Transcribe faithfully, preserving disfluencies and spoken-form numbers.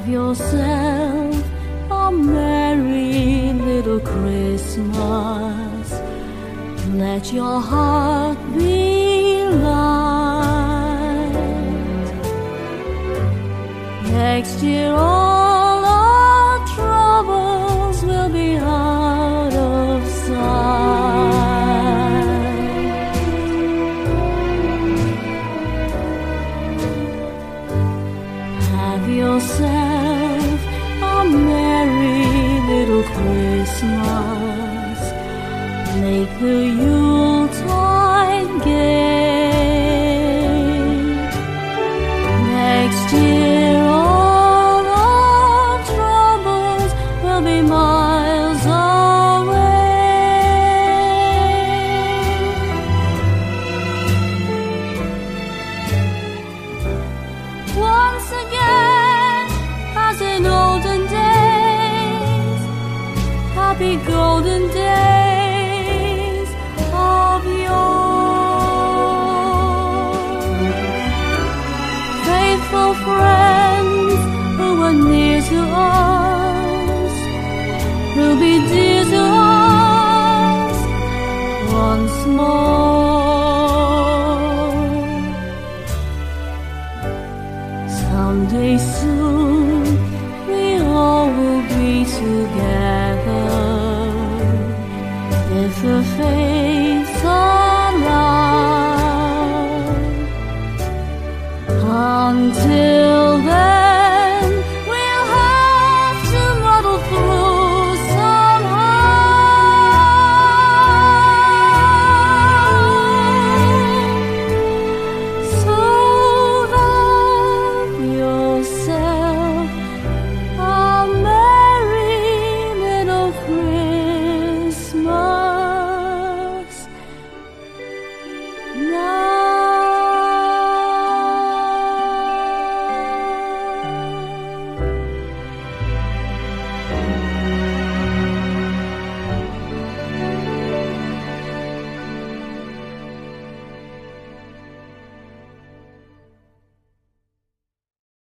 yourself a merry little Christmas. Let your heart be light. Next year all our troubles will be out of sight. Have yourself a merry little Christmas. Make the Yuletide gay. Next year all our troubles will be miles away. Once again, as in olden days, happy golden days of yore. Faithful friends who were near to us will be dear to us once more.